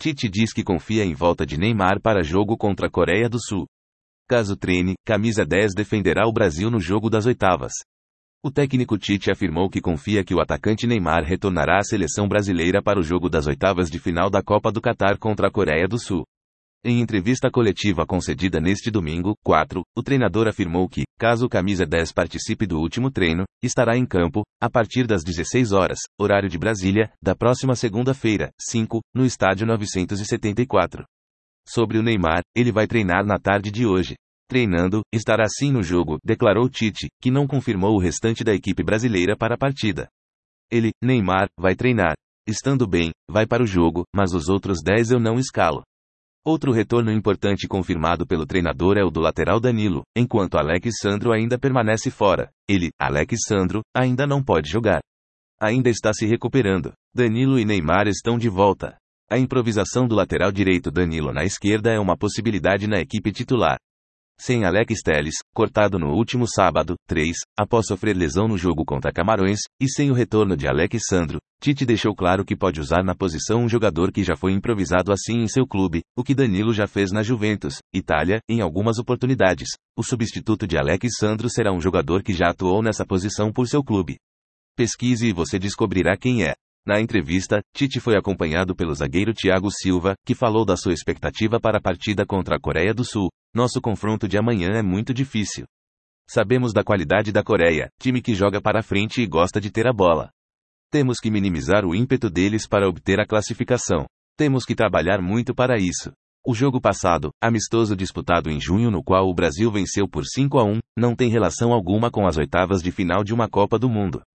Tite diz que confia em volta de Neymar para jogo contra a Coreia do Sul. Caso treine, camisa 10 defenderá o Brasil no jogo das oitavas. O técnico Tite afirmou que confia que o atacante Neymar retornará à seleção brasileira para o jogo das oitavas de final da Copa do Catar contra a Coreia do Sul. Em entrevista coletiva concedida neste domingo, 4, o treinador afirmou que, caso o camisa 10 participe do último treino, estará em campo, a partir das 16 horas, horário de Brasília, da próxima segunda-feira, 5, no estádio 974. Sobre o Neymar, ele vai treinar na tarde de hoje. Treinando, estará sim no jogo, declarou Tite, que não confirmou o restante da equipe brasileira para a partida. Ele, Neymar, vai treinar. Estando bem, vai para o jogo, mas os outros 10 eu não escalo. Outro retorno importante confirmado pelo treinador é o do lateral Danilo, enquanto Alex Sandro ainda permanece fora. Ele, Alex Sandro, ainda não pode jogar. Ainda está se recuperando. Danilo e Neymar estão de volta. A improvisação do lateral direito Danilo na esquerda é uma possibilidade na equipe titular. Sem Alex Telles, cortado no último sábado, 3, após sofrer lesão no jogo contra Camarões, e sem o retorno de Alex Sandro, Tite deixou claro que pode usar na posição um jogador que já foi improvisado assim em seu clube, o que Danilo já fez na Juventus, Itália, em algumas oportunidades. O substituto de Alex Sandro será um jogador que já atuou nessa posição por seu clube. Pesquise e você descobrirá quem é. Na entrevista, Tite foi acompanhado pelo zagueiro Thiago Silva, que falou da sua expectativa para a partida contra a Coreia do Sul. Nosso confronto de amanhã é muito difícil. Sabemos da qualidade da Coreia, time que joga para frente e gosta de ter a bola. Temos que minimizar o ímpeto deles para obter a classificação. Temos que trabalhar muito para isso. O jogo passado, amistoso disputado em junho no qual o Brasil venceu por 5-1, não tem relação alguma com as oitavas de final de uma Copa do Mundo.